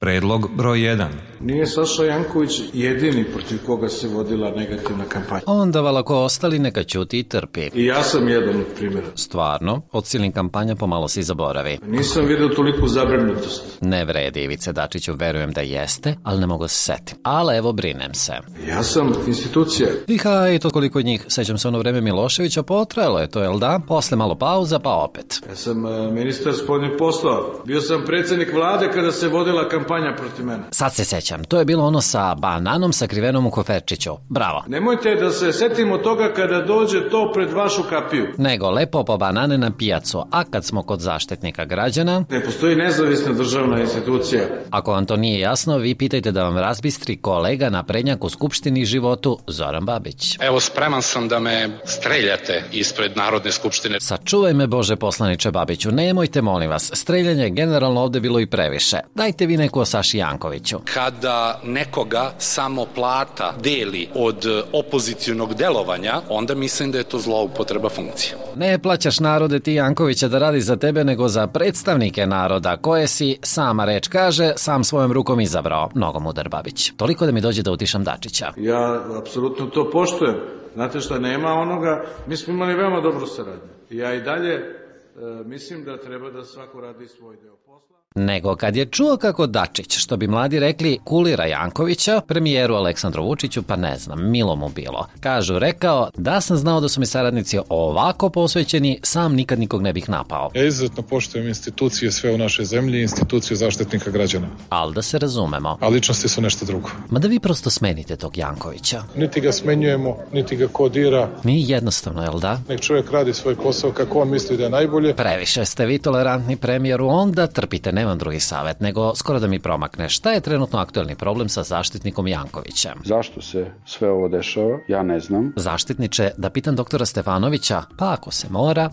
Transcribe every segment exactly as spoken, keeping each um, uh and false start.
Predlog broj jedan. Nije Saša Janković jedini protiv koga se vodila negativna kampanja. Onda valako ostali neka ćuti i trpi. I ja sam jedan od primjera. Stvarno, od silnih kampanja pomalo si zaboravi. Nisam vidio toliku zabrinutost. Ne vredi, Ivice Dačiću, verujem da jeste, ali ne mogu se setim. Ali evo, brinem se. Ja sam institucija. I haj, to koliko njih, sećam se ono vreme Miloševića, potrajalo je to, jel da? Posle malo pauza, pa opet. Ja sam uh, ministar spoljnih poslova. Bio sam predsjednik vlade kada se vodila kampanja protiv mene. Sad se sećam, to je bilo ono sa bananom sakrivenom u koferčiću. Bravo. Nemojte da se setimo toga kada dođe to pred vašu kapiju. Nego lepo po banane na pijacu, a kad smo kod Zaštitnika građana... Ne postoji nezavisna državna institucija. Ako vam to nije jasno, vi pitajte da vam razbistri kolega naprednjak u Skupštini životu Zoran Babić. Evo, spreman sam da me streljate ispred Narodne skupštine. Sačuvaj me, Bože poslaniče Babiću, nemojte, molim vas, streljanje je generalno ovde bilo i previše. Dajte vi neku o Saši Jankoviću. Kada nekoga samo plata deli od opozicionog delovanja, onda mislim da je to zloupotreba funkcije. Ne plaćaš narode ti Jankovića da radi za tebe, nego za predstavnike naroda, koje si, sama reč kaže, sam svojom rukom izabrao. Mnogo mudar Babić. Toliko da mi dođe da utišam Dačića. Ja apsolutno to poštujem. Znate šta, nema onoga, mi smo imali veoma dobru saradnju. Ja i dalje e, mislim da treba da svako radi svoj deo posla. Nego kad je čuo kako Dačić, što bi mladi rekli, kulira Jankovića, premijeru Aleksandru Vučiću, pa ne znam, milo mu bilo. Kažu, rekao, da sam znao da su mi saradnici ovako posvećeni, sam nikad nikog ne bih napao. Ja izuzetno poštujem institucije sve u našoj zemlji, instituciju Zaštitnika građana. Ali da se razumemo. A ličnosti su nešto drugo. Ma da vi prosto smenite tog Jankovića. Niti ga smenjujemo, niti ga kodira. Nije jednostavno, jel da? Nek čovjek radi svoj posao kako on misli da je najbolje. Previše ste vi tolerantni, premijeru, onda trpite, nemam drugi savjet, nego skoro da mi promakne. Šta je trenutno aktuelni problem sa Zaštitnikom Jankovićem? Zašto se sve ovo dešava? Ja ne znam. Zaštitniče, da pitam doktora Stefanovića, pa ako se mora...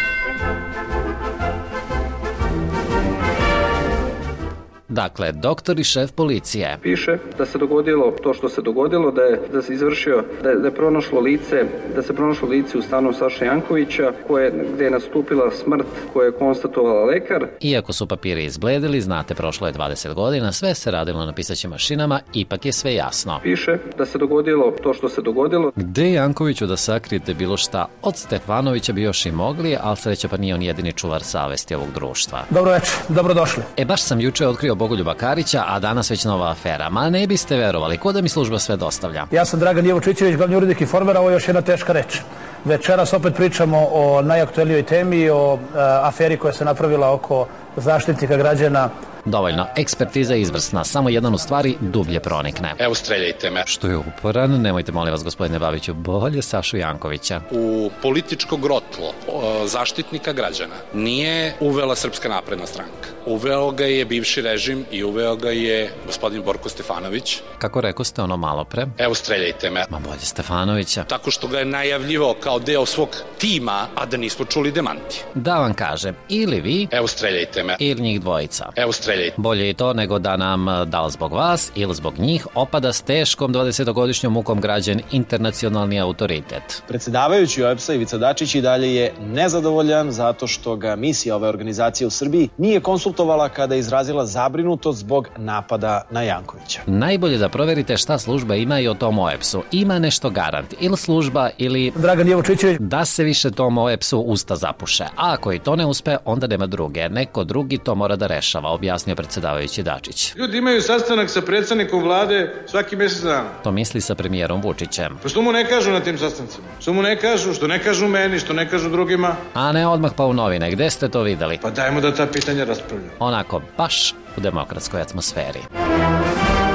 Dakle, doktor i šef policije. Piše da se dogodilo to što se dogodilo, da je, da se izvršio, da je, da je pronašlo lice, da se pronašlo lice u stanu Saše Jankovića, koje, gde je nastupila smrt koju je konstatovala lekar. Iako su papiri izbledili, znate, prošlo je dvadeset godina, sve se radilo na pisaćim mašinama, ipak je sve jasno. Piše da se dogodilo to što se dogodilo. Gde Jankoviću da sakrijete bilo šta? Od Stefanovića bi još i mogli, ali sreća pa nije on jedini čuvar savesti ovog društva. Dobro večer, dobrodošli. E, baš sam juče otkrio Bogoljuba Karića, a danas već nova afera. Ma ne biste verovali, ko da mi služba sve dostavlja. Ja sam Dragan Jevočićević, glavni urednik Informera, ovo je još jedna teška reč. Večeras opet pričamo o najaktuelnijoj temi, o uh, aferi koja se napravila oko Zaštitnika građana. Dovoljno, ekspertiza je izvrsna, samo jedan u stvari dublje pronikne. Evo, streljajte me. Što je uporan, nemojte molim vas gospodine Babiću, bolje Sašu Jankovića. U političko grotlo o, Zaštitnika građana nije uvela Srpska napredna stranka. Uveo ga je bivši režim i uveo ga je gospodin Borko Stefanović. Kako rekao ste ono malo pre? Evo, streljajte me. Ma bolje Stefanovića. Tako što ga je najavljivao kao deo svog tima, a da nismo čuli demanti. Da vam kažem, ili vi, evo, streljajte me. Ili njih dvojica. Evo, streljajte. Bolje i to nego da nam, da li zbog vas ili zbog njih, opada s teškom dvadesetogodišnjom mukom građen internacionalni autoritet. Predsjedavajući O E B S-a Ivica Dačić i dalje je nezadovoljan zato što ga misija ove organizacije u Srbiji nije konsultovala kada je izrazila zabrinutost zbog napada na Jankovića. Najbolje da proverite šta služba ima i o tom O E B S-u. Ima nešto garant. Ili služba ili... Dragan Jevočićević. Da se više tom O E B S-u usta zapuše. A ako i to ne uspe, onda nema druge. Neko drugi to mora da rešava, objasnio predsjedavajući Dačić. Ljudi imaju sastanak sa predsjednikom vlade svaki mjesec dana. To misli sa premijerom Vučićem. Pa što mu ne kažu na tim sastancima? Što mu ne kažu, što ne kažu meni, što ne kažu drugima? A ne odmah pa u novine, gde ste to videli? Pa dajmo da ta pitanja raspravljamo. Onako, baš u demokratskoj atmosferi.